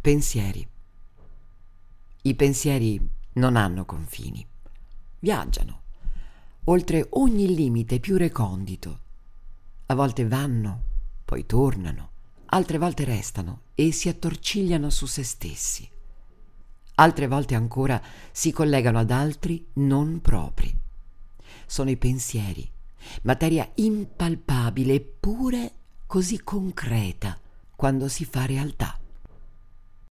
Pensieri. I pensieri non hanno confini. Viaggiano oltre ogni limite più recondito. A volte vanno, poi tornano, altre volte restano e si attorcigliano su se stessi. Altre volte ancora si collegano ad altri non propri. Sono i pensieri, materia impalpabile eppure così concreta quando si fa realtà.